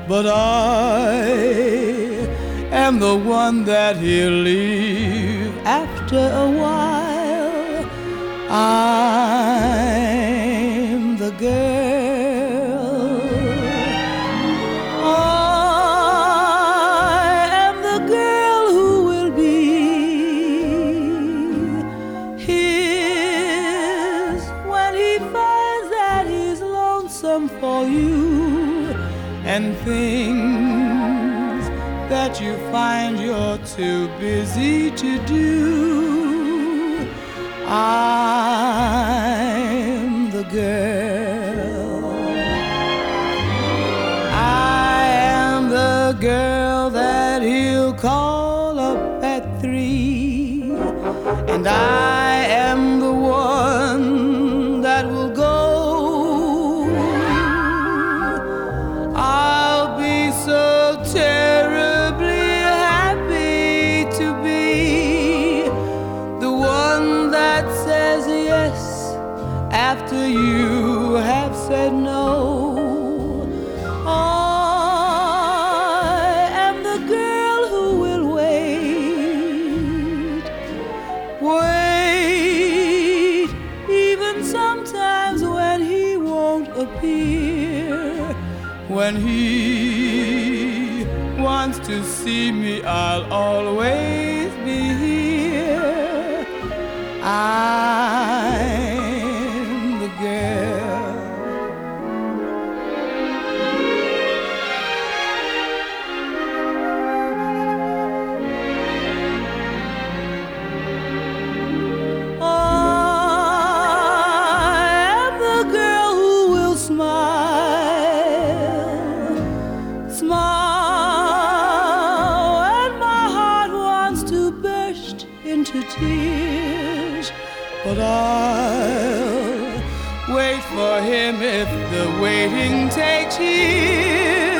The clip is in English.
but I am the one that he'll leave after a while. I'm the girl. I am the girl who will be his when he finds that he's lonesome for you, and things that you find you're too busy to do. I'm the girl. I am the girl that he'll call up at 3, and I am the one that will go. I'll be so terribly happy to be the one that says yes after you have said no. I am the girl who will wait, wait, even sometimes when he won't appear. When he wants to see me, I'll always be here. I'm the girl. I am the girl who will smile, smile when my heart wants to burst into tears. But I'll wait for him if the waiting takes years.